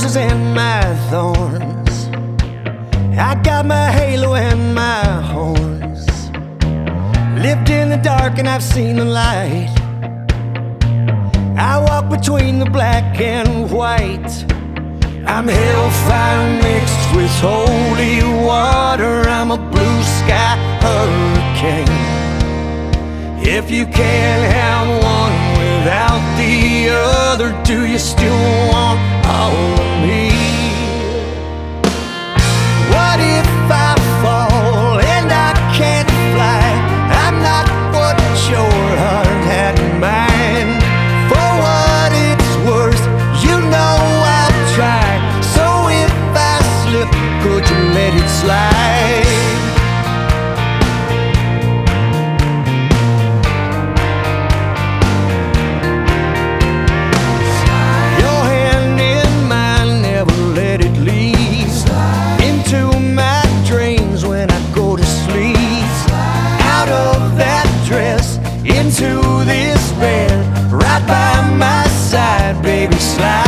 roses and my thorns. I got my halo and my horns. Lived in the dark and I've seen the light. I walk between the black and white. I'm hellfire mixed with holy water. I'm a blue sky hurricane. If you can't have one without the other, do you still want all of me? What if I fall and I can't fly? I'm not what your heart had in mind. For what it's worth, you know I'll try. So if I slip, could you let it slide? Your hand in mine, never let it leave. Into my dreams when I go to sleep. Out of that dress, into this bed, right by my side, baby, slide.